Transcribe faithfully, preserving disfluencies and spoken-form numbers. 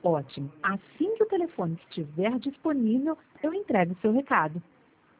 Ótimo. Assim que o telefone estiver disponível, eu entrego o seu recado.